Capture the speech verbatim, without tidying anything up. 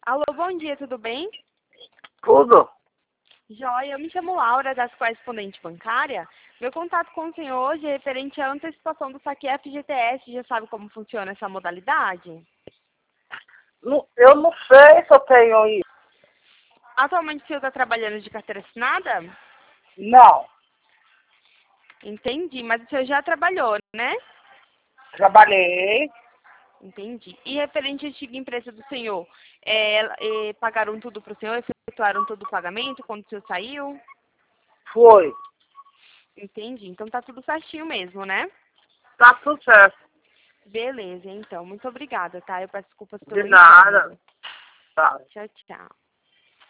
Alô, bom dia, tudo bem? Tudo? Joia, eu me chamo Laura, da correspondente bancária. Meu contato com o senhor hoje é referente à antecipação do saque F G T S. Já sabe como funciona essa modalidade? Não- Eu não sei se eu tenho isso. Atualmente o senhor está trabalhando de carteira assinada? Não. Entendi, mas o senhor já trabalhou, né? Trabalhei. Entendi. E referente à antiga empresa do senhor, é, é, pagaram tudo para o senhor, efetuaram todo o pagamento quando o senhor saiu? Foi. Entendi, então tá tudo certinho mesmo, né? Tá tudo certo. Beleza, então. Muito obrigada, tá? Eu peço desculpas De pelo nada. incômodo. Tá. Tchau, tchau.